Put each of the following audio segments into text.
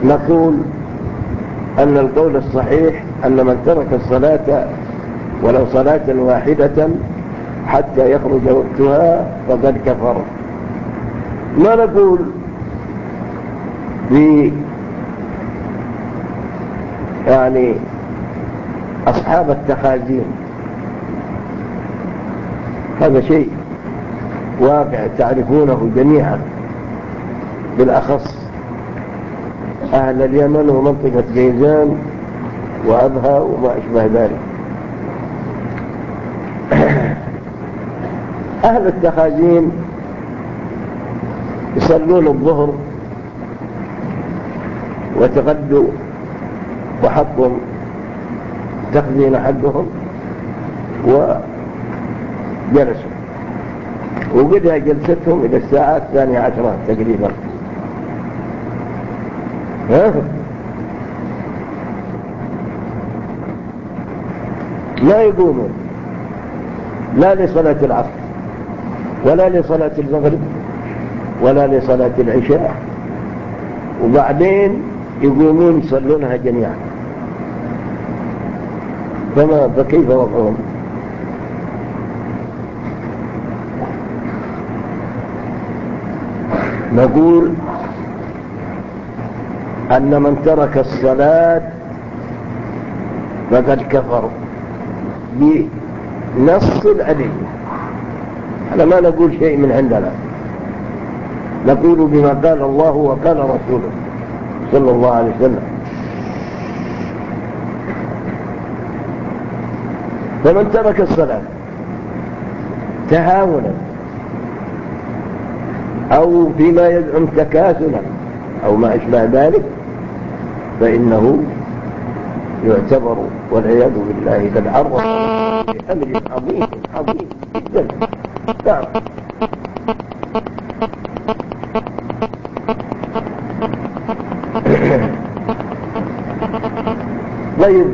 نقول أن القول الصحيح أن من ترك الصلاة ولو صلاة واحدة حتى يخرج وقتها فقد كفر. ما نقول يعني أصحاب التخازين، هذا شيء واقع تعرفونه جميعا، بالأخص أهل اليمن ومنطقة جيزان وأبها وما أشبه ذلك. أهل التخازين يصلون الظهر وتغدوا وحطوا تخزين حقهم وجلسوا، وقدها جلستهم إلى الساعة 12 تقريبا. لا يقومون لا لصلاة العصر ولا لصلاة المغرب ولا لصلاة العشاء، وبعدين يقومون يصلونها جميعا. فكيف وضعهم؟ نقول أن من ترك الصلاة فقد كفر بنص الأدلة. أنا ما نقول شيء من عندنا، نقول بما قال الله وقال رسوله صلى الله عليه وسلم. فمن ترك الصلاة تهاونا أو فيما يزعم تكاسلا أو ما أشبه ذلك فإنه يعتبر والعياذ بالله قد عرض بأمر عظيم عظيم جدا. طيب،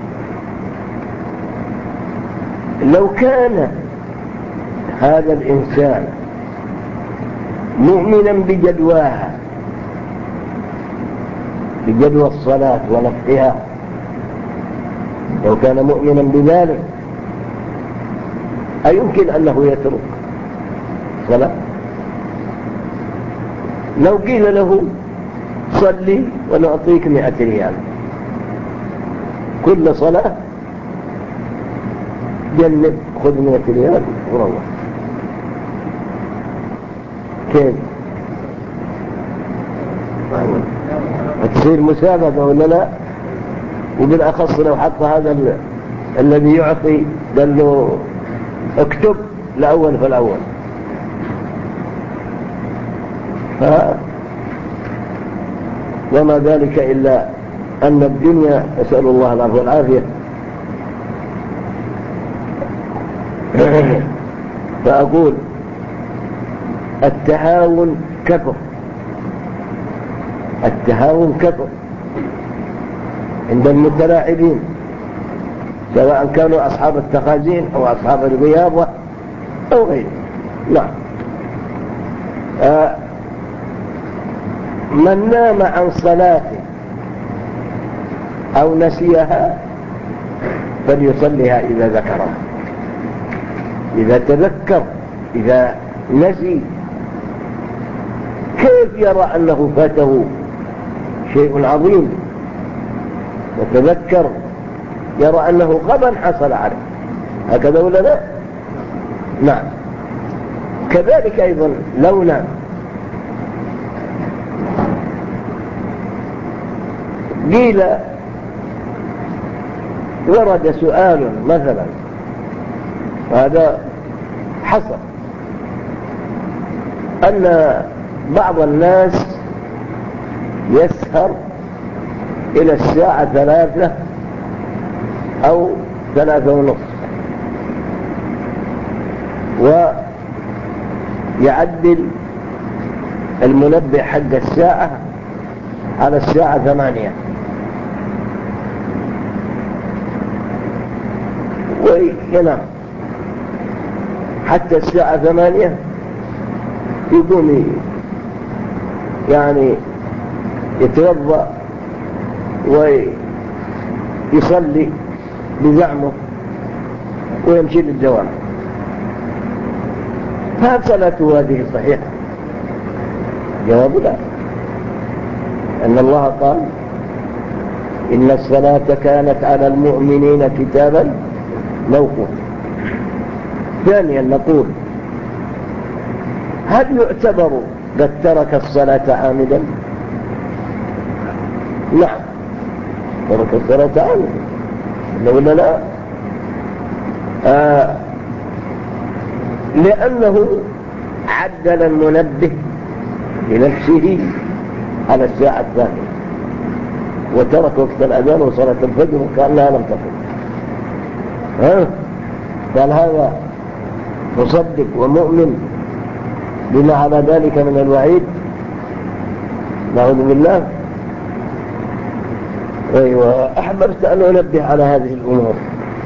لو كان هذا الإنسان مؤمنا بجدواها، بجدوى الصلاة ونفعها، لو كان مؤمنا بذلك أيمكن أنه يترك صلاة؟ لو قيل له صلي ونعطيك 100 ريال كل صلاة، جنب خذ 100 ريال وروح، كيف؟ تصير مسابقة ولا لا؟ وبالأخص لو حط هذا الذي يعطي قال له اكتب الأول فالأول، وما ذلك إلا أن الدنيا، أسأل الله العافية والعافية. فأقول التهاون كفر، التهاون كفر عند المتلاعبين، سواء كانوا أصحاب التخازين أو أصحاب الرياضة أو غيره. نعم. من نام عن صلاته أو نسيها فليصليها إذا ذكرها، إذا تذكر. إذا نسي كيف يرى أنه فاته شيء عظيم؟ يتذكر يرى أنه غبا حصل عليه، هكذا ولا لا؟ نعم. كذلك أيضا لو نام، قيل ورد سؤال مثلا، وهذا حصل، أن بعض الناس يسهر إلى الساعة 3 أو 3:30 ويعدل المنبه حق الساعة على الساعة 8 وينام حتى الساعة 8، يقوم يعني يتوضأ ويصلي بزعمه ويمشي للدوام، فهل صلاته هذه صحيحة؟ جواب لا، أن الله قال إن الصلاة كانت على المؤمنين كتابا موقوتا. ثانيا نقول هل يعتبر قد ترك الصلاة عامدا؟ نعم، ترك الصلاة عامدا، ولا لا؟ لأنه عدل المنبه لنفسه على الساعة الثانية وترك وقت الأذان وصلاة الفجر وكأنها لم تكن. قال هذا مصدق ومؤمن بما على ذلك من الوعيد، نعوذ بالله. أيوة، أحببت أن أنبه على هذه الأمور.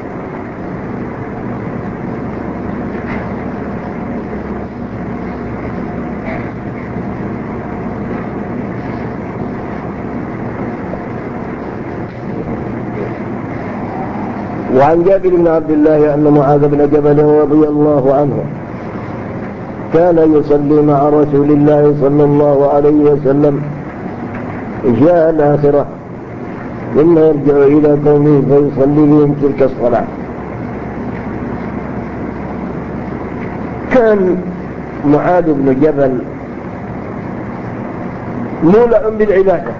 وعن جابر بن عبد الله أن معاذ بن جبل رضي الله عنه كان يصلي مع رسول الله صلى الله عليه وسلم جاء الآخرة ثم يرجع إلى قومه فيصلي بهم تلك الصلاة. كان معاذ بن جبل مولع بالعبادة،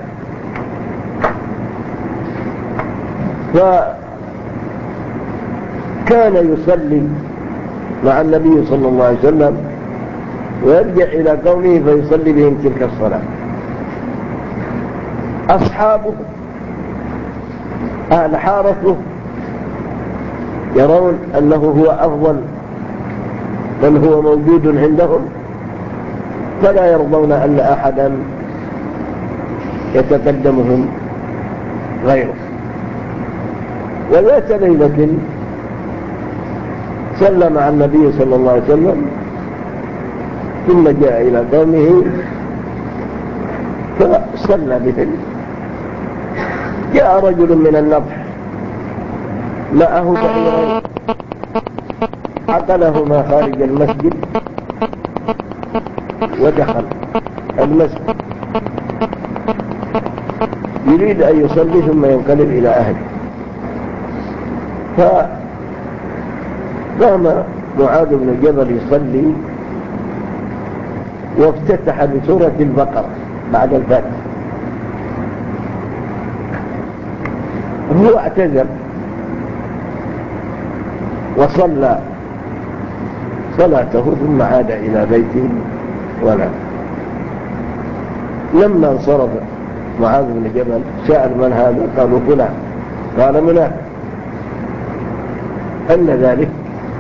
فكان يصلي مع النبي صلى الله عليه وسلم ويرجع إلى قومه فيصلي بهم تلك الصلاة. أصحابه أهل حارته يرون أنه هو أفضل من هو موجود عندهم، فلا يرضون أن أحدا يتقدمهم غيره. وذات ليلة صلى مع النبي صلى الله عليه وسلم ثم جاء إلى قومه فصلى بهم. جاء رجل من النضح معه بعيرين عقلهما خارج المسجد ودخل المسجد يريد أن يصلي ثم ينقلب إلى أهله. فقام معاذ بن جبل يصلي وافتتح بسورة البقرة بعد الفاتحة. هو اعتذر وصلى صلاته ثم عاد إلى بيته ونام. لما انصرف معاذ بن جبل سأل من هذا؟ قالوا فلان. قال منافق. أن ذلك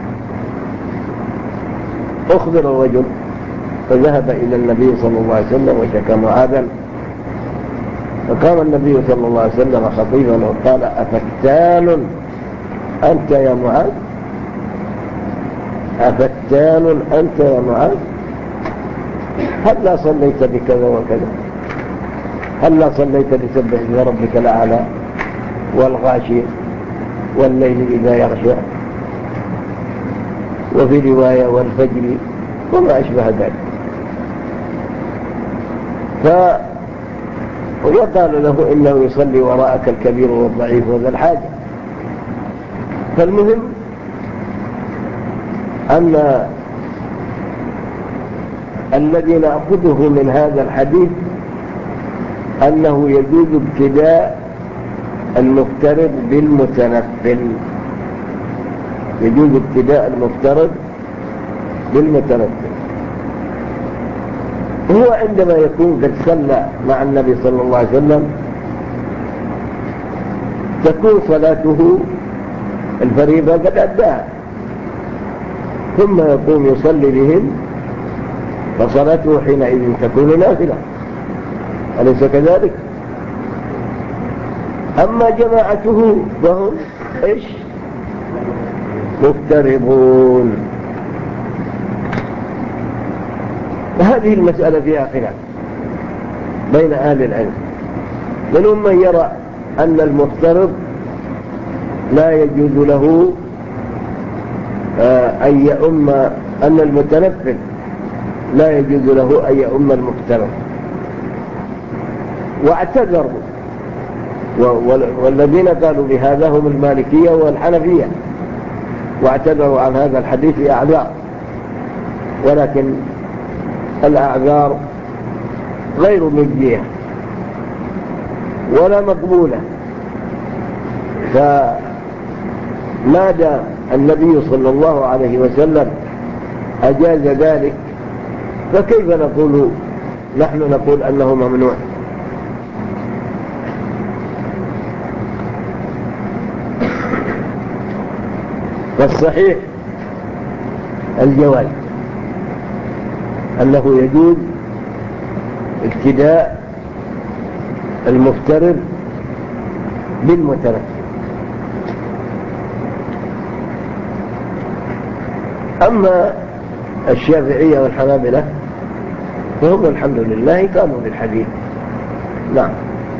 أخبر الرجل فذهب إلى النبي صلى الله عليه وسلم وشكى معاذا، فقام النبي صلى الله عليه وسلم خطيبا وقال أفتان أنت يا معاذ؟ أفتان أنت يا معاذ؟ هلا صليت بكذا وكذا؟ هلا صليت بسبح اسم ربك الأعلى والغاشي والليل إذا يغشى وفي رواية والفجر وما أشبه ذلك؟ وقال له إنه يصلي وراءك الكبير والضعيف وذا الحاجة. فالمهم أن الذي نأخذه من هذا الحديث أنه يجوز ابتداء المفترض بالمتنفل، يجوز ابتداء المفترض بالمتنفل. هو عندما يكون قد صلى مع النبي صلى الله عليه وسلم تكون صلاته الفريضة قد أداها، ثم يقوم يصلي بهم فصلاته حينئذ تكون نافلة، أليس كذلك؟ أما جماعته فهم إيش؟ مفترضون. هذه المسألة فيها خلاف بين أهل العلم، منهم من يرى أن المفترض لا يجوز له أن يؤم، أن المتنفل لا يجوز له أن يؤم المفترض. واعتذروا، والذين قالوا بهذا هم المالكية والحنفية، واعتذروا عن هذا الحديث أعذار، ولكن الأعذار غير مجزية ولا مقبولة. فما دام النبي صلى الله عليه وسلم أجاز ذلك، فكيف نحن نقول أنه ممنوع؟ فالصحيح الجواز، أنه يجوز ابتداء المفترض بالمتنفل. أما الشافعية والحنابلة فهم الحمد لله كانوا بالحديث. نعم.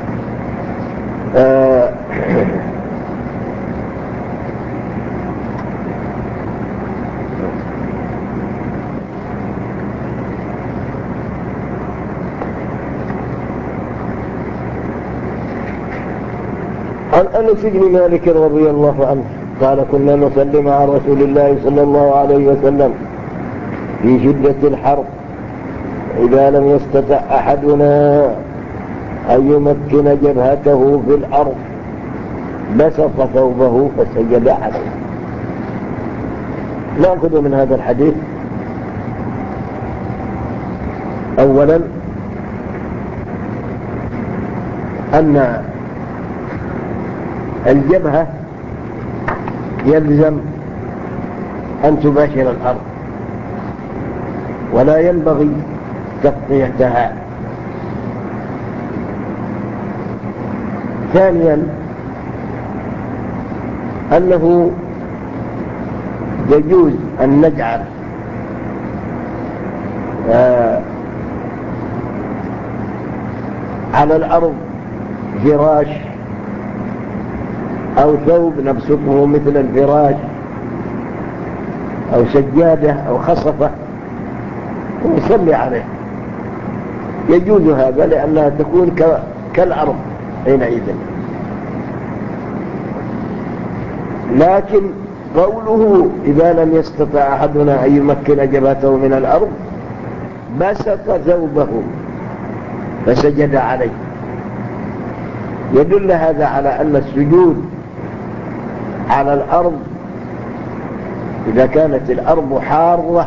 عن أنس بن مالك رضي الله عنه قال: كنا نصلي مع رسول الله صلى الله عليه وسلم في شدة الحر، إذا لم يستطع أحدنا أن يمكن جبهته في الأرض بسط ثوبه فسجد عليه. نأخذ من هذا الحديث أولا أن الجبهة يلزم أن تباشر الأرض، ولا ينبغي تغطيتها. ثانيا أنه يجوز أن نجعل على الأرض فراش أو ثوب نبسطه مثل الفراش أو سجادة أو خصفة ونصلي عليه. يجوز هذا لأنها تكون كالأرض حينئذ. لكن قوله إذا لم يستطع أحدنا أن يمكن جبهته من الأرض بسط ثوبه فسجد عليه، يدل هذا على أن السجود على الأرض إذا كانت الأرض حارة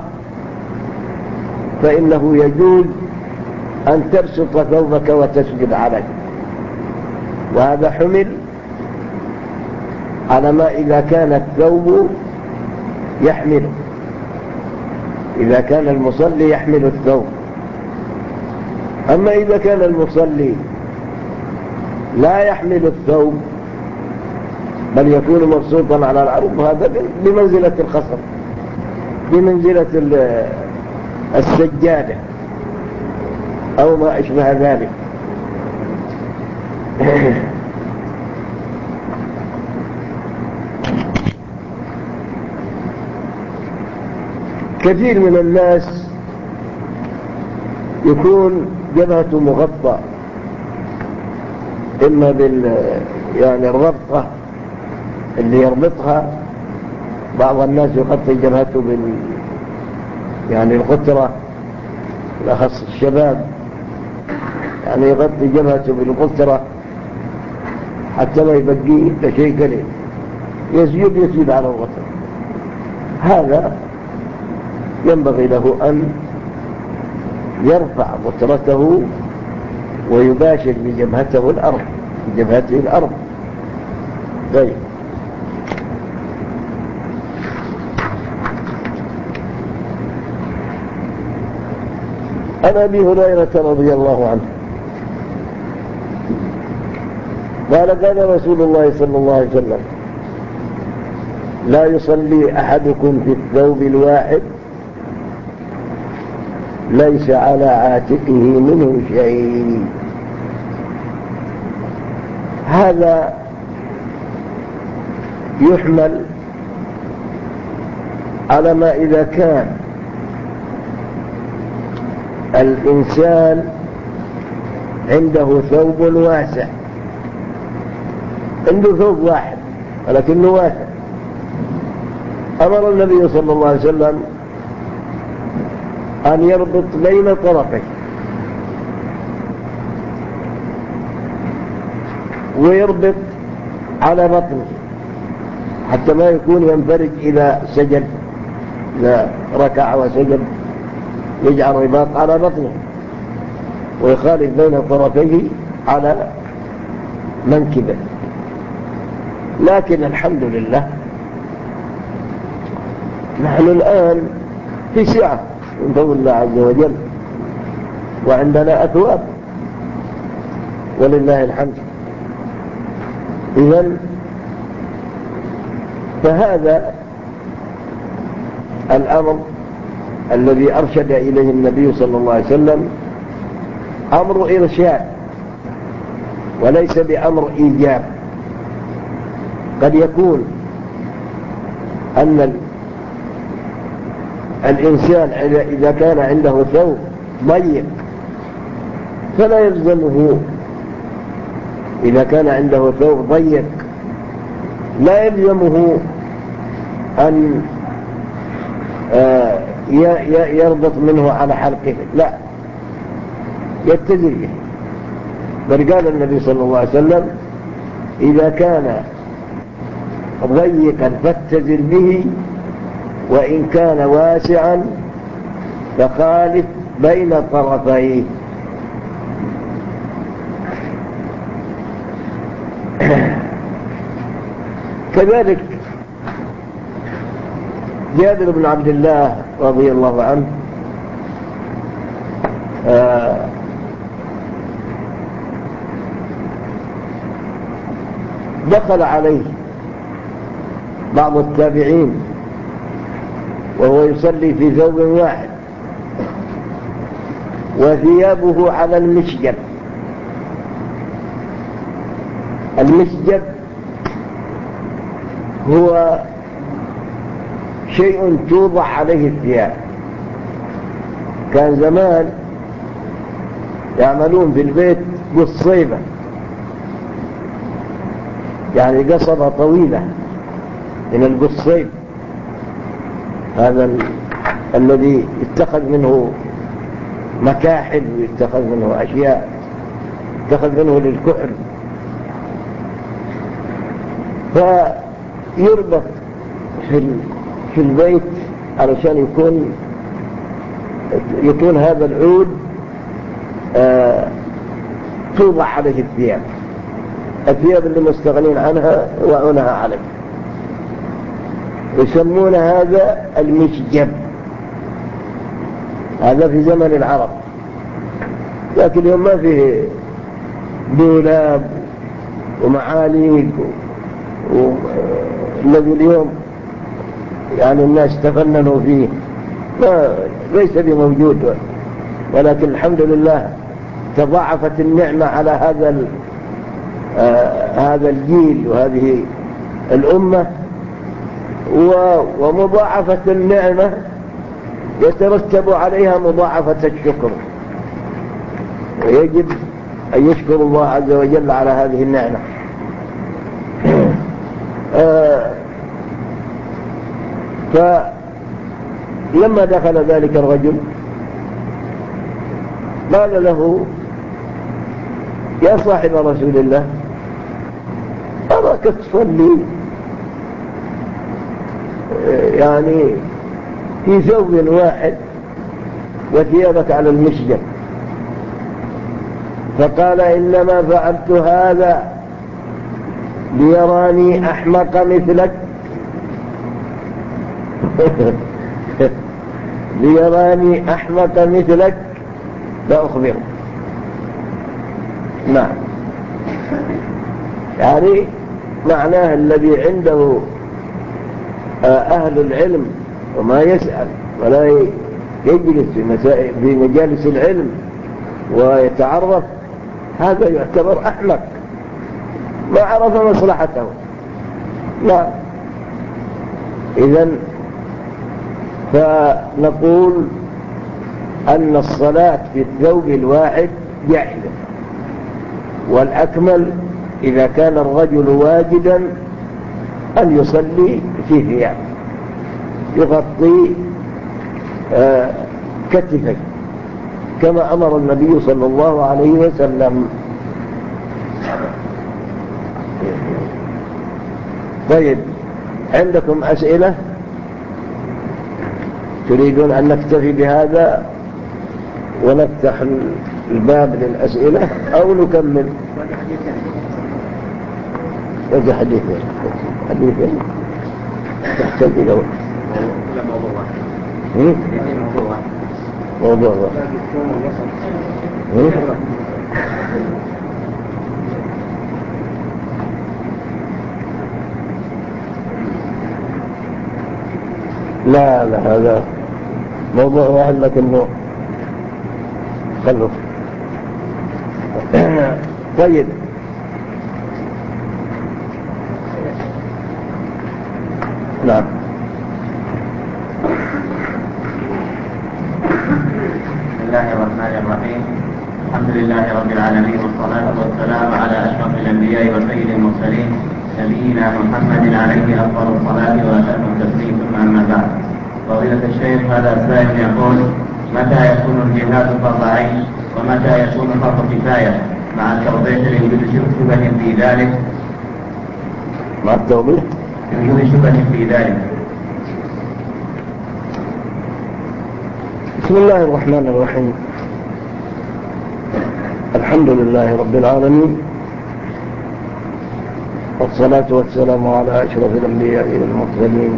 فإنه يجوز أن تبسط ثوبك وتسجد عليه. وهذا حمل على ما إذا كان الثوب يحمله، إذا كان المصلي يحمل الثوب. أما إذا كان المصلي لا يحمل الثوب بل يكون مبسوطا على الأرض، هذا بمنزلة الخصر، بمنزلة السجادة أو ما أشبه ذلك. كثير من الناس يكون جبهته مغطى، إما يعني الربطة اللي يربطها. بعض الناس يغطي جبهته يعني الغترة، بالأخص الشباب، يعني يغطي جبهته بالغترة حتى ما يبقي إلا شيء قليل، يسجد على الغترة. هذا ينبغي له أن يرفع غترته ويباشر بجبهته الأرض، بجبهته الأرض. طيب. عن أبي هريرة رضي الله عنه قال رسول الله صلى الله عليه وسلم: لا يصلي أحدكم في الثوب الواحد ليس على عاتقه منه شيء. هذا يحمل على ما إذا كان الإنسان عنده ثوب واسع، عنده ثوب واحد ولكنه واسع، أمر النبي صلى الله عليه وسلم أن يربط بين طرفيه ويربط على بطنه حتى ما يكون ينفرج إذا سجد، إذا ركع وسجد يجعل رباط على بطنه ويخالف بين طرفيه على منكبه. لكن الحمد لله نحن الآن في سعة من فضل الله عز وجل، وعندنا أثواب ولله الحمد. إذن فهذا الأمر الذي أرشد إليه النبي صلى الله عليه وسلم أمر إرشاد وليس بأمر إيجاب. قد يكون أن الإنسان إذا كان عنده ثوب ضيق فلا يلزمه، إذا كان عنده ثوب ضيق لا يلزمه أن يربط منه على حلقه، لا، يتزر به. بل قال النبي صلى الله عليه وسلم إذا كان ضيقا فاتزر به، وإن كان واسعا فخالف بين طرفيه. كذلك جابر بن عبد الله رضي الله عنه دخل عليه بعض التابعين وهو يصلي في ثوب واحد وثيابه على المسجد. المسجد هو شيء توضع عليه الثياب. كان زمان يعملون في البيت قصيبة، يعني قصبة طويلة من القصيب، هذا الذي يتخذ منه مكاحل ويتخذ منه أشياء، يتخذ منه للكحل، فيربط في البيت علشان يكون هذا العود توضع عليه الثياب اللي مستغنين عنها يضعونها عليه، يسمون هذا المسجب. هذا في زمن العرب، لكن اليوم ما فيه دولاب ومعاليق الذي اليوم يعني الناس تفننوا فيه، ليس بموجود. ولكن الحمد لله تضاعفت النعمة على هذا الجيل وهذه الأمة، ومضاعفة النعمة يترتب عليها مضاعفة الشكر، ويجب أن يشكر الله عز وجل على هذه النعمة. فلما دخل ذلك الرجل قال له: يا صاحب رسول الله، أراك تصلي يعني في ثوب واحد وثيابك على المسجد. فقال: إنما فعلت هذا ليراني أحمق مثلك ليراني أحمق مثلك فأخبره. نعم، يعني معناه الذي عنده أهل العلم وما يسأل ولا يجلس في مجالس العلم ويتعرف، هذا يعتبر أحمق، ما عرف مصلحته. لا، إذن فنقول أن الصلاة في الثوب الواحد جائزة، والأكمل إذا كان الرجل واجدا أن يصلي في ثياب يغطي كتفيه كما أمر النبي صلى الله عليه وسلم. طيب، عندكم أسئلة؟ تريدون أن نكتفي بهذا ونفتح الباب للأسئلة أو نكمل؟ وجه حديثين تحتاج إلى وقت. موضوع واحد. لا هذا موضوع واحد لكنه خلص. طيب، نعم. بسم الله الرحمن الرحيم. الحمد لله رب العالمين، والصلاة والسلام على أشرف الأنبياء وسيد المرسلين نبينا محمد عليه أفضل الصلاة وأتم التسليم، ثم أما بعد. فضيلة الشيخ، هذا سائل يقول: متى يكون الجهاد فرض عين ومتى يكون فرض كفاية مع التوضيح لوجود شبهة في ذلك؟ مع التوضيح لوجود شبهة في ذلك. بسم الله الرحمن الرحيم. الحمد لله رب العالمين، والصلاة والسلام على أشرف الأنبياء والمرسلين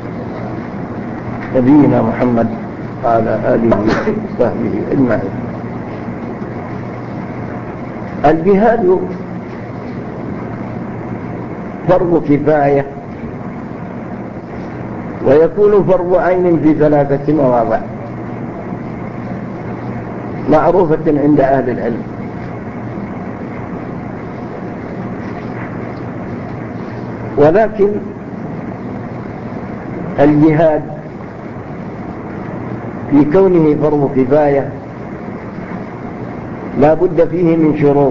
نبينا محمد وعلى آله وصحبه أجمعين. الجهاد فرض كفاية ويكون فرض عين في 3 مواضع معروفة عند أهل العلم. ولكن الجهاد في كونه فرض كفاية لا بد فيه من شروط: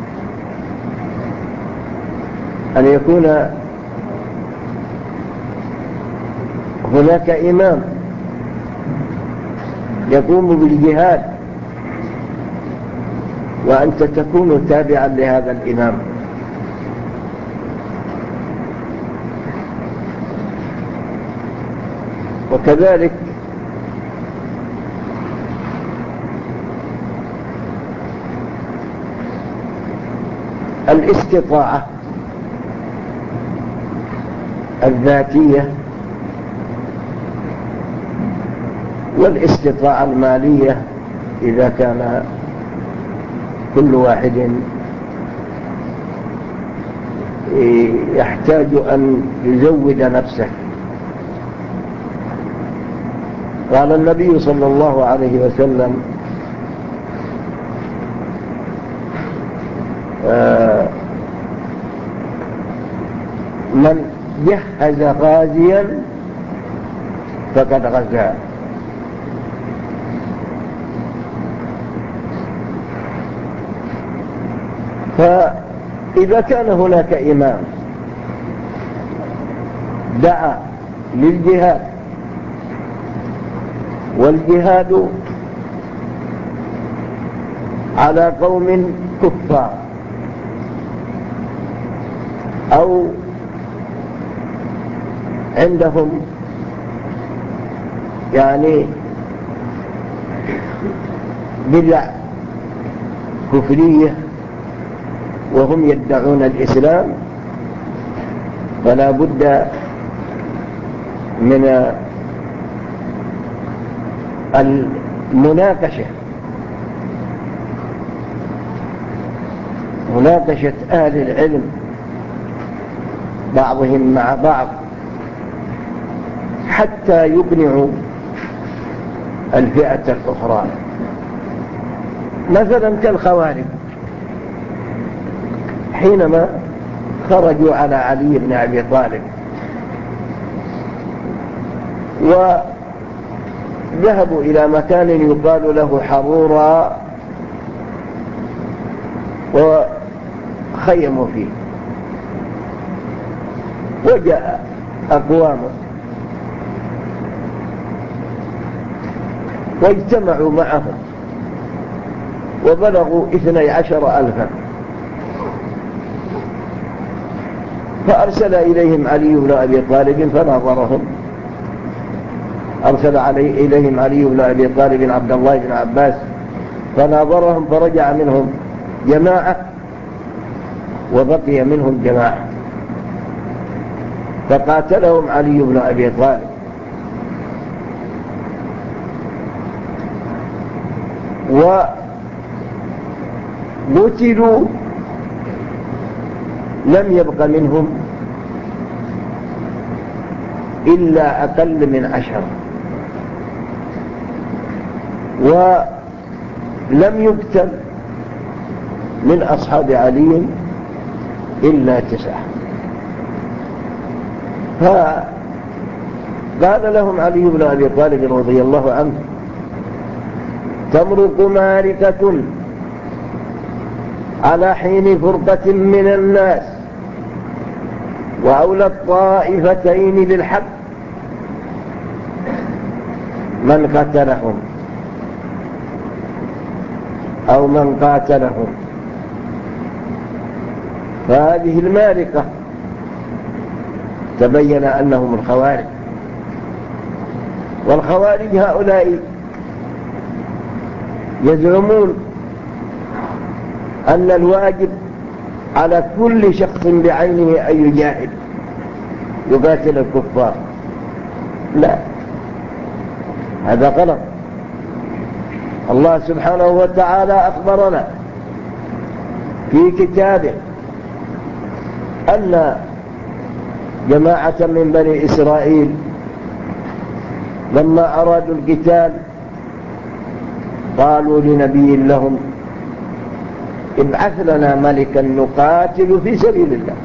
أن يكون هناك إمام يقوم بالجهاد وأنت تكون تابعا لهذا الإمام. وكذلك الاستطاعة الذاتية والاستطاعة المالية إذا كان كل واحد يحتاج أن يزود نفسه. قال النبي صلى الله عليه وسلم: من جهز غازيا فقد غزا. فإذا كان هناك إمام دعا للجهاد، والجهاد على قوم كفار أو عندهم يعني بدع كفرية وهم يدعون الإسلام، فلا بد من المناقشة، مناقشة أهل العلم بعضهم مع بعض حتى يقنعوا الفئة الأخرى. مثلا كالخوارج، حينما خرجوا على علي بن أبي طالب وذهبوا إلى مكان يقال له حرورا وخيموا فيه. وجاء أقوام واجتمعوا معهم وبلغوا 12,000. فأرسل إليهم علي بن أبي طالب فناظرهم. أرسل إليهم علي بن أبي طالب عبد الله بن عباس فناظرهم، فرجع منهم جماعة وبقي منهم جماعة، فقاتلهم علي بن أبي طالب. وقتلوا لم يبق منهم إلا أقل من 10، ولم يقتل من أصحاب علي إلا 9. فقال لهم علي بن أبي طالب رضي الله عنه: تمرق ماركة على حين فرقة من الناس، وأولى الطائفتين للحق من قتلهم أو من قاتلهم. فهذه الماركة تبين أنهم الخوارج. والخوارج هؤلاء يزعمون أن الواجب على كل شخص بعينه أن يجاهد يقاتل الكفار. لا، هذا غلط. الله سبحانه وتعالى أخبرنا في كتابه أن جماعة من بني إسرائيل لما أرادوا القتال قالوا لنبي لهم: ابعث لنا ملكا نقاتل في سبيل الله.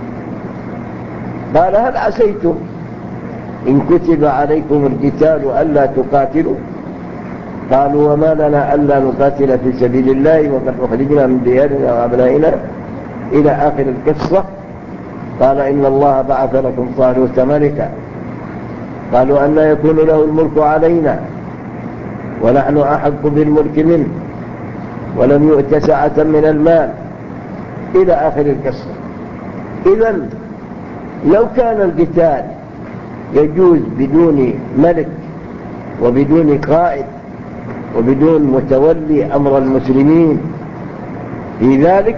قال: هل عسيتم إن كتب عليكم القتال ألا تقاتلوا؟ قالوا: وما لنا ألا نقاتل في سبيل الله وقد أخرجنا من ديارنا وأبنائنا إلى آخر القصة. قال: إن الله بعث لكم طالوت ملكا. قالوا: أن يكون له الملك علينا ونحن أحق بالملك منه ولم يؤت سعة من المال، إلى آخر القصة. إذن لو كان القتال يجوز بدون ملك وبدون قائد وبدون متولي أمر المسلمين في ذلك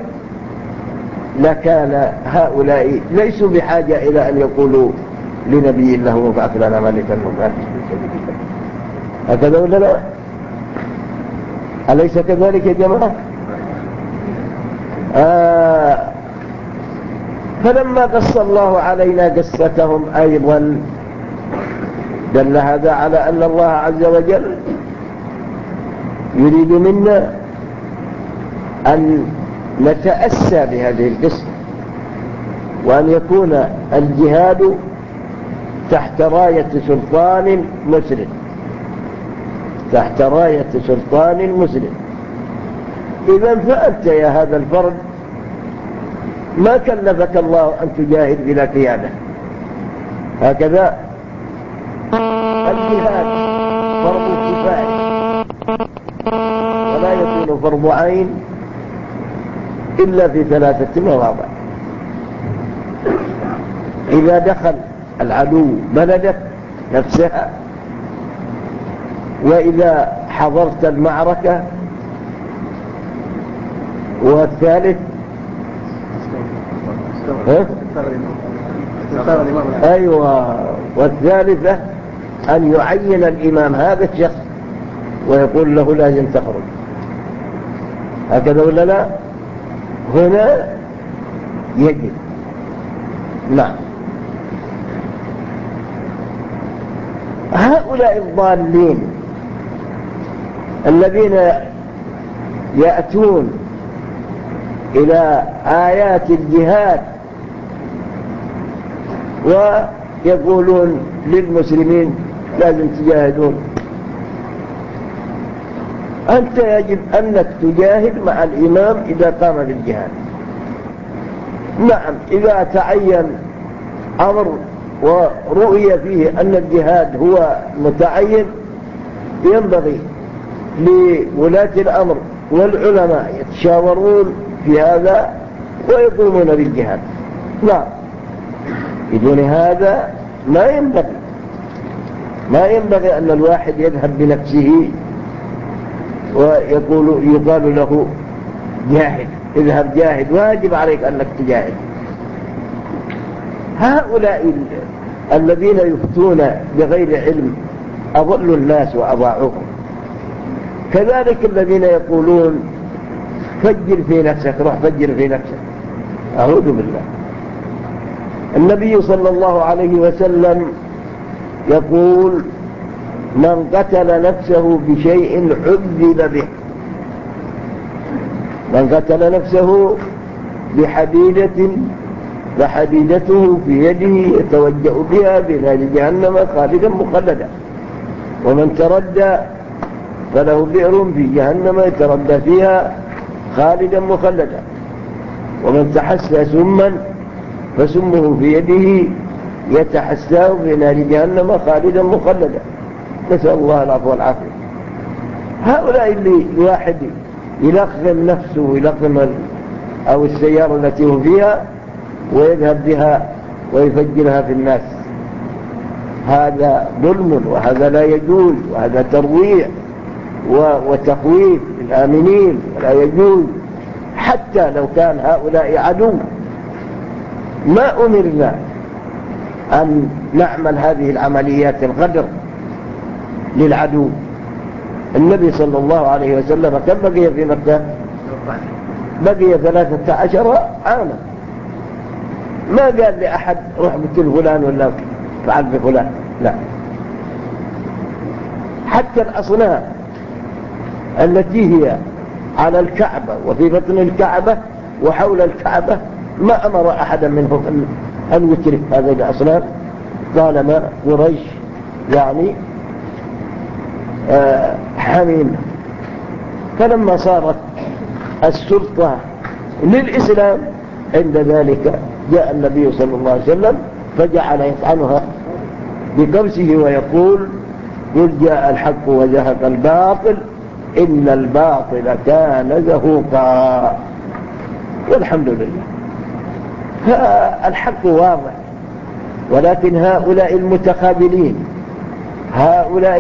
لكان هؤلاء ليسوا بحاجة إلى أن يقولوا لنبي الله: وابعث لنا ملكا نقاتل في سبيل الله. هكذا ولا لا؟ أليس كذلك يا جماعة؟ فلما قص الله علينا قصتهم أيضا دل هذا على أن الله عز وجل يريد منا أن نتأسى بهذه القصة، وأن يكون الجهاد تحت راية سلطان مسلم، تحت راية سلطان مسلم. إذن فأنت يا هذا الفرد ما كلفك الله أن تجاهد بلا قيادة. هكذا الجهاد فرض كفاية ولا يكون فرض عين إلا في 3 مواضع: إذا دخل العدو بلدك نفسها، وإذا حضرت المعركة، والثالث أيوة، والثالثة أن يعين الإمام هذا الشخص ويقول له لازم تخرج. هكذا ولا لا؟ هنا يجب. نعم. هؤلاء الضالين الذين يأتون إلى آيات الجهاد ويقولون للمسلمين لازم تجاهدون. أنت يجب أنك تجاهد مع الإمام إذا قام بالجهاد. نعم، إذا تعين أمر ورؤية فيه أن الجهاد هو متعين ينبغي لولاة الأمر والعلماء يتشاورون في هذا ويقومون بالجهاد. نعم، بدون هذا ما ينبغي أن الواحد يذهب بنفسه ويقال له جاهد، اذهب جاهد، واجب عليك أنك تجاهد. هؤلاء الذين يفتون بغير علم أضلوا الناس وأضاعوهم. كذلك الذين يقولون فجر في نفسك، روح فجر في نفسك، أعوذ بالله. النبي صلى الله عليه وسلم يقول من قتل نفسه بشيء عذب به. من قتل نفسه بحديدة فحديدته في يده يتوجأ بها بنار جهنم خالدا مخلدا، ومن تردى فله بئر في جهنم يتردى فيها خالدا مخلدا، ومن تحسى سما فسمه في يده يتحساه في نار جهنم خالدا مخلدا. نسأل الله العفو والعافية. هؤلاء اللي الواحد يلقم نفسه ويلقم أو السيارة التي هو فيها ويذهب بها ويفجرها في الناس، هذا ظلم، وهذا لا يجوز، وهذا ترويع وتخويف للآمنين، ولا يجوز. حتى لو كان هؤلاء عدو ما أمرنا أن نعمل هذه العمليات الغدر للعدو. النبي صلى الله عليه وسلم كم بقي في مكة؟ بقي 13 عاما. ما قال لأحد روح قتل فلان ولا فعل بفلان، لا. حتى الأصنام التي هي على الكعبة وفي بطن الكعبة وحول الكعبة ما أمر أحدا منهم أن يترك هذه الأصنام طالما قريش يعني حميم. فلما صارت السلطة للإسلام عند ذلك جاء النبي صلى الله عليه وسلم فجعل يطعنها بقوسه ويقول قل جاء الحق وزهق الباطل إن الباطل كان زهوقا. والحمد لله فالحق واضح، ولكن هؤلاء المتخاذلين، هؤلاء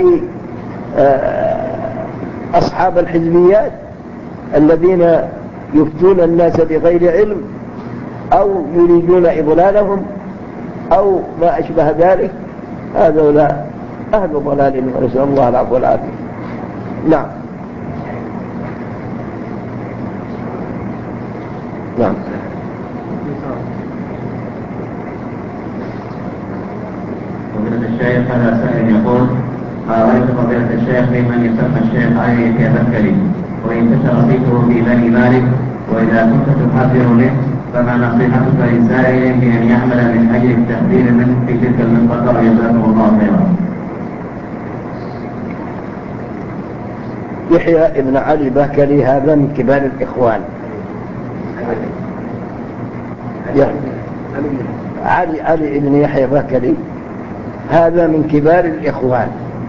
أصحاب الحزبيات الذين يفتون الناس بغير علم أو يريدون إضلالهم أو ما أشبه ذلك، هؤلاء أهل ضلال، ونسأل الله العفو والعافية. نعم نعم. فضيلة الشيخ هذا سائل يقول رأيت فضيلة الشيخ ممن يسمى الشيخ علي كبكري وينتشر صيته في بني مالك، وإذا كنت تحذر منه فما نصيحتك للسائل بأن يعمل من أجل التحذير منه في تلك المنطقة؟ وجزاكم الله خيرا. يحيى ابن علي بكري هذا من كبار الإخوان. علي ابن يحيى بكري هذا من كبار الإخوان،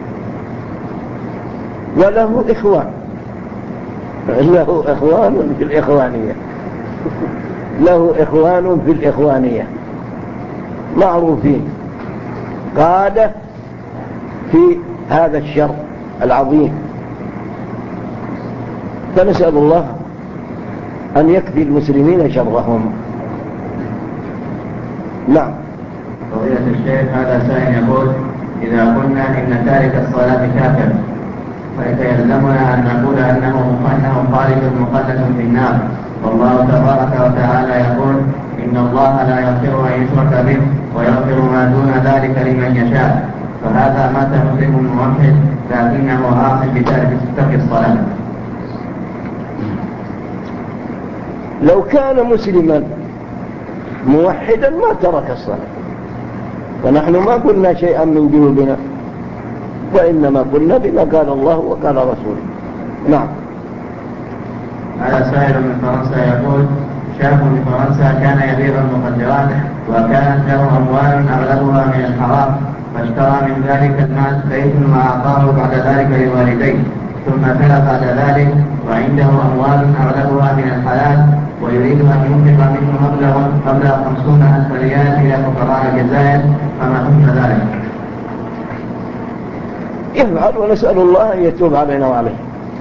وله إخوان، له إخوان في الإخوانية، له إخوان في الإخوانية معروفين قادة في هذا الشر العظيم. فنسأل الله أن يكفي المسلمين شرهم. نعم. فضيلة الشيخ هذا سائل يقول إذا قلنا إن تارك الصلاة كافر فيتلزمنا أن نقول أنه خالد مخلد في النار، والله تبارك وتعالى يقول إن الله لا يغفر أن يشرك به ويغفر ما دون ذلك لمن يشاء، فهذا مات مسلم موحد لكنه آخذ بترك الصلاة. لو كان مسلما موحدا ما ترك الصلاة، ونحن ما قلنا شيئا من جنوبنا، وإنما قلنا بما قال الله وقال رسوله. نعم. هذا سائل من فرنسا يقول: شاب من فرنسا كان يبيع المخدرات وكانت له أموال أغلبها من الحرام، فاشترى من ذلك المال ثم أعطاه بعد ذلك لوالديه، ثم تلا بعد ذلك وعنده أموال أغلبها من الحلال ويريد أن ينفق منه مبلغ 50,000 ريال إلى فقراء الجزائر، فما حكم ذلك؟ يفعل، ونسأل الله أن يتوب علينا وعليه.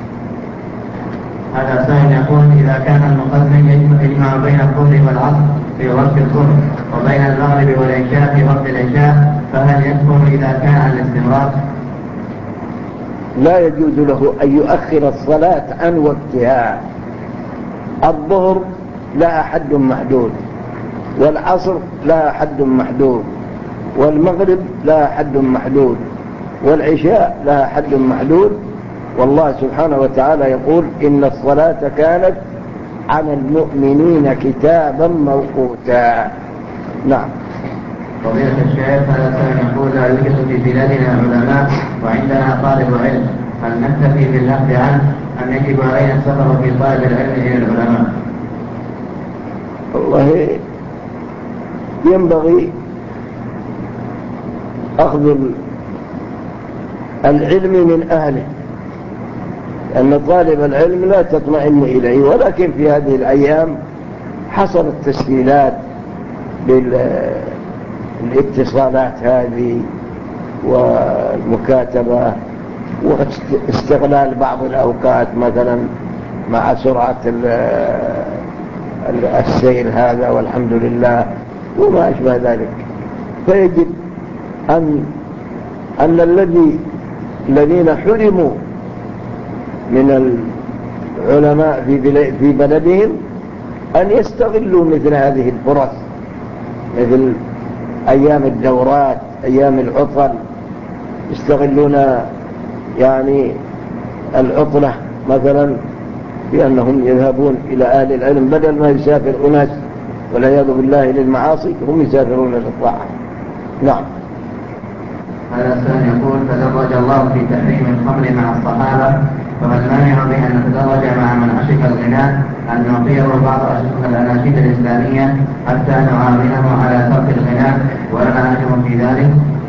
هذا سائل يقول: إذا كان المقدم يجمع بين الظهر والعصر في وقت الظهر وبين المغرب والعشاء في وقت العشاء، فهل يكفر إذا كان على الاستمرار؟ لا يجوز له أن يؤخر الصلاة عن وقتها. الظهر لها حد محدود، والعصر لها حد محدود، والمغرب لها حد محدود، والعشاء لها حد محدود. والله سبحانه وتعالى يقول: إن الصلاة كانت على المؤمنين كتابا موقوتا. نعم. فضيلة الشيخ، هذا سائل يقول: لا يوجد في بلادنا علماء وعندنا طالب علم، هل نكتفي بالأخذ عنه أم يجب علينا السفر في طالب العلم إلى العلماء؟ والله ينبغي أخذ العلم من أهله، أن طالب العلم لا تطمئن إليه. ولكن في هذه الأيام حصلت تسهيلات للاتصالات هذه والمكاتبة واستغلال بعض الأوقات مثلا مع سرعة السير هذا، والحمد لله، وما أشبه ذلك. فيجب أن الذين حرموا من العلماء في بلدهم أن يستغلوا مثل هذه الفرص، مثل أيام الدورات، أيام العطل، يستغلون يعني العطلة مثلا بأنهم يذهبون إلى أهل العلم، بدل ما يسافر أناس والعياذ بالله للمعاصي، هم يسافرون للطاعة. نعم. هذا السائل يقول: تدرج الله في تحريم الخمر مع الصحابة، فما المانع بأن نتدرج مع من عشق الغناء أن نعطيه بعض الأناشيد الإسلامية حتى نعاونهم على ترك الغناء ولنا أجر في ذلك؟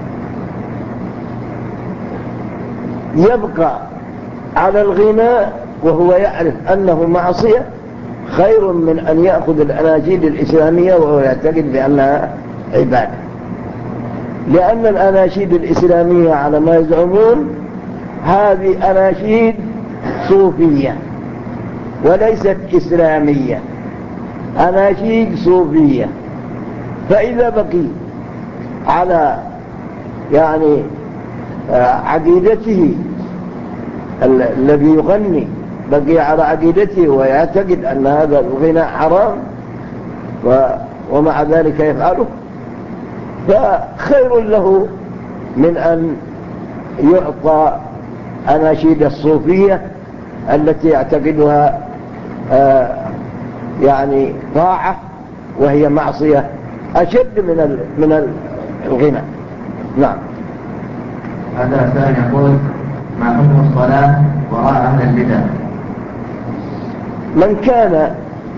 يبقى على الغناء وهو يعرف أنه معصية خير من أن يأخذ الأناشيد الإسلامية وهو يعتقد بأنها عبادة، لأن الأناشيد الإسلامية على ما يزعمون هذه أناشيد صوفية وليست إسلامية، أناشيد صوفية. فإذا بقي على يعني عقيدته الذي يغني، بقي على عقيدته ويعتقد أن هذا الغناء حرام ومع ذلك يفعله، فخير له من أن يعطى أناشيد الصوفية التي يعتقدها يعني طاعة وهي معصية أشد من الغناء. نعم. هذا سائل يقول: ما حكم الصلاة وراء أهل البدع؟ من كان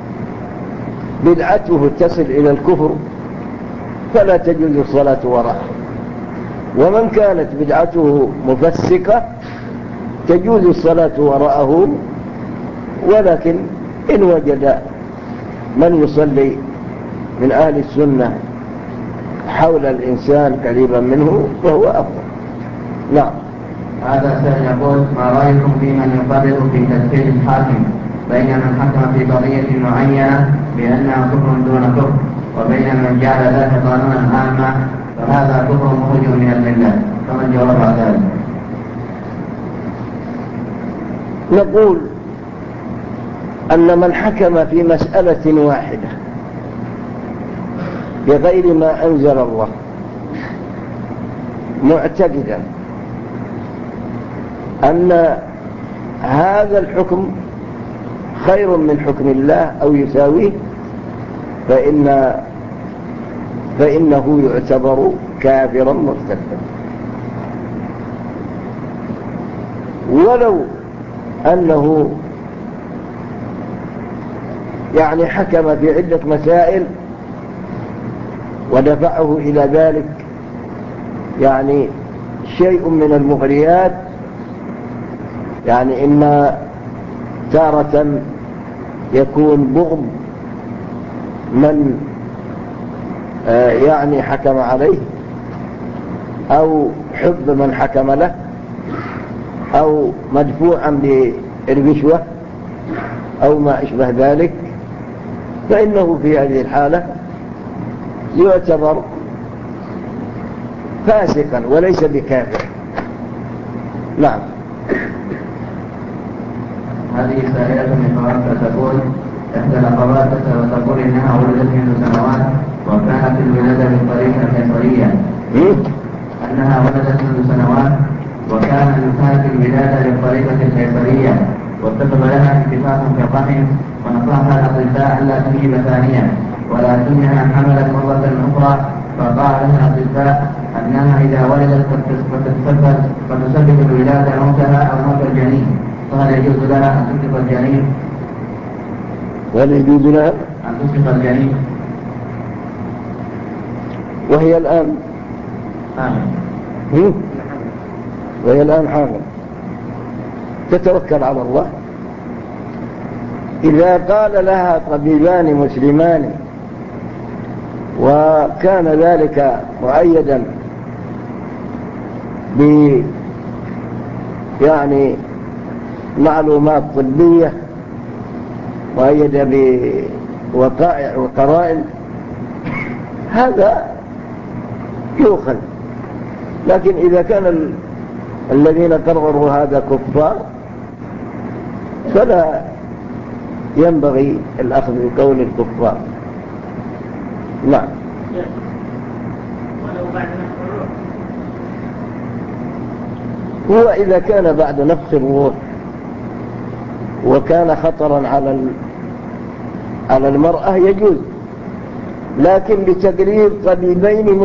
بدعته تصل إلى الكفر فلا تجوز الصلاة وراءه، ومن كانت بدعته مفسقة تجوز الصلاة وراءه، ولكن إن وجد من يصلي من أهل السنة حول الإنسان قريبا منه فهو أفضل. نعم. هذا سائل يقول: ما رأيكم في من يقرر في تفسير الحاكم بين من حكم في قضية معينة بأنها كفر دون كفر وبين من جعل ذلك قانونا عاما، فهذا كفر مخرج من الملة، فما الجواب على ذلك؟ نقول أن من حكم في مسألة واحدة بغير ما أنزل الله معتقدا أن هذا الحكم خير من حكم الله أو يساويه، فإنه يعتبر كافرا مرتدا. ولو أنه يعني حكم في عدة مسائل ودفعه إلى ذلك يعني شيء من المغريات، يعني إما تارة يكون بغض من يعني حكم عليه، أو حب من حكم له، أو مدفوعا بالرشوة أو ما أشبه ذلك، فإنه في هذه الحالة يعتبر فاسقا وليس بكافر. نعم. هذه سائلة من فرنسا تقول: إحدى الأخوات تقول إنها ولدت منذ سنوات وكانت الولادة بالطريقة القيصرية. أنها ولدت منذ سنوات وكانت الولادة بالطريقة القيصرية، وسبب لها انتفاخ في الرحم، ونصحها الأطباء ألا تنجب ثانيا ولكنها حملت مرة أخرى، فقال لها الأطباء أنها إذا ولدت فتسبب الولادة موتها أو موت الجنين، فهل يجوز لها أن تسقط الجنين؟ وهل يجوز لها أن تسقط الجنين وهي الآن وهي الآن حامل؟ تتوكل على الله. إذا قال لها طبيبان مسلمان وكان ذلك مؤيدا يعني معلومات طبية مؤيدة بوقائع وقرائن، هذا يؤخذ. لكن إذا كان الذين قرروا هذا كفار فلا ينبغي الأخذ بقول الكفار. نعم. هو إذا كان بعد نفخ الروح وكان خطرا على المرأة يجوز، لكن بتقرير طبيبين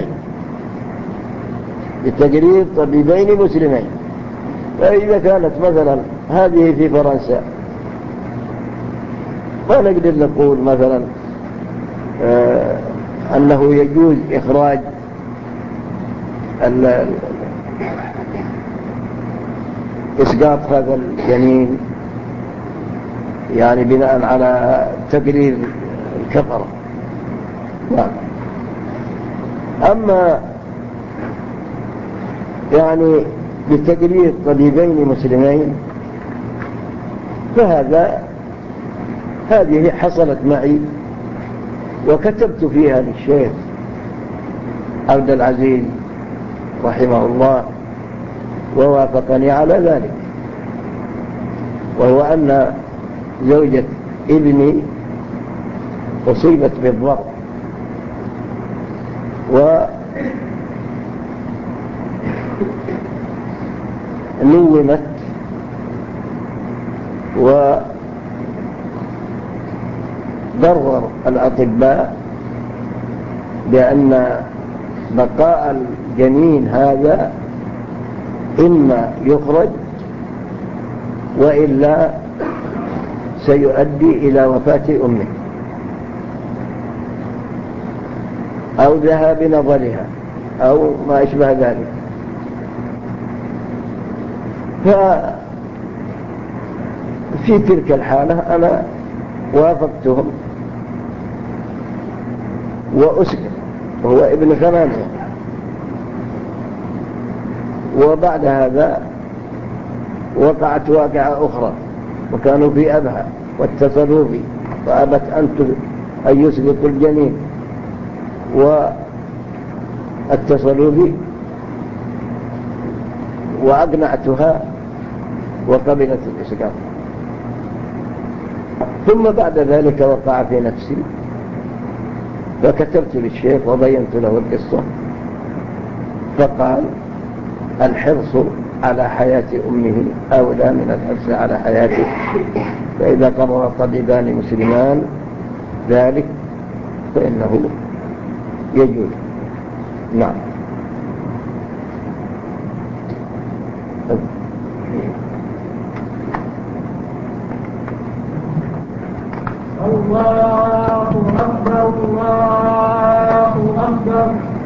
مسلمين. فإذا كانت مثلا هذه في فرنسا ما نقدر نقول مثلا أنه يجوز إخراج إسقاط هذا الجنين يعني بناء على تقرير الكفرة. أما يعني بتقرير طبيبين مسلمين هذه حصلت معي وكتبت فيها للشيخ عبد العزيز رحمه الله ووافقني على ذلك، وهو أن زوجة ابني أصيبت بالضرب ونومت وبرر الأطباء بأن بقاء الجنين هذا إما يخرج وإلا سيؤدي إلى وفاة أمه أو ذهاب نظرها أو ما أشبه ذلك. ففي تلك الحالة أنا وافقتهم وأسكت، وهو ابن 8. وبعد هذا وقعت واقعة أخرى وكانوا في أبها واتصلوا بي فأبت أن يسقط الجنين، واتصلوا بي وأقنعتها وقبلت الإسقاط. ثم بعد ذلك وقع في نفسي فكتبت للشيخ وبينت له القصة، فقال: الحرص على حياة أمه أولى من الحرص على حياته، فإذا قرر طبيبان مسلمان ذلك فإنه يجوز. نعم. الله أكبر الله أكبر